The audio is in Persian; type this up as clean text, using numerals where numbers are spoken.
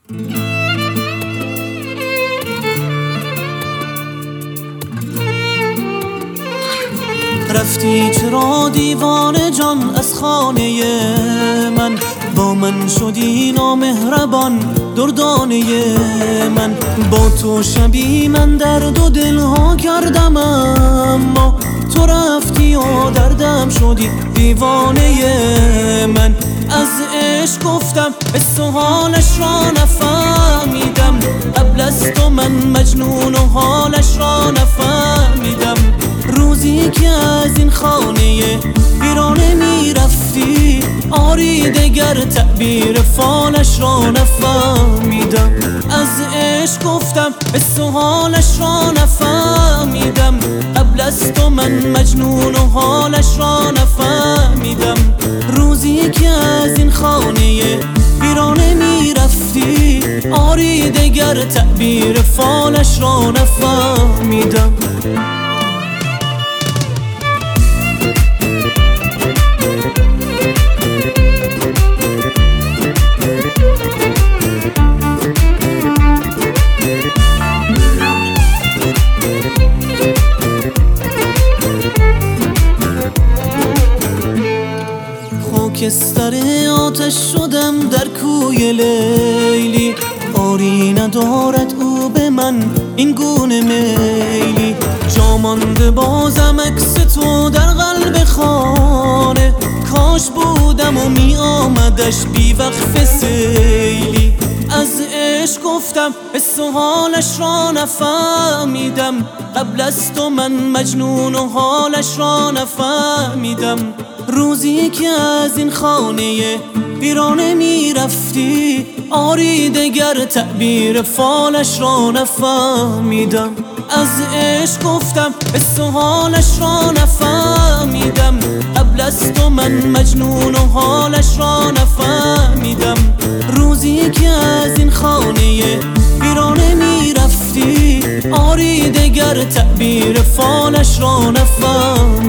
رفتی چرا دیوانه جان از خانه من، با من شدی نامهربان دردانه من. با تو شبی من درد و دلها کردم، اما تو رفتی و دردم شدی دیوانه من. از عشق گفتم حس و حالش را نفهمیدم، قبل از تو من مجنون و حالش را نفهمیدم. روزی که از این خانه ویرانه میرفتی، آری دگر تعبیر فالش را نفهمیدم. از عشق گفتم حس و حالش را نفهمیدم، قبل از تو من مجنون و حالش را نفهمیدم. روزی که از این خانه ویرانه میرفتی، آری دگر تعبیر فالش را نفهمیدم. خاکستر آتش شدم در کوی لیلی، آری ندارد او به من این گونه میلی. جا مانده بازم عکس تو در قلب خانه، کاش بودم و می آمدش بی وقف سیلی. از عشق گفتم حس و حالش را نفهمیدم، قبل از تو من مجنون و حالش را نفهمیدم. روزی که از این خانه ویرانه میرفتی، آری دگر تعبیر فالش را نفهمیدم. از عشق گفتم حس و حالش را نفهمیدم، قبل از تو من مجنون و حالش را نفهمیدم. روزی که از این خانه ویرانه میرفتی، آری دگر تعبیر فالش را نفهمیدم.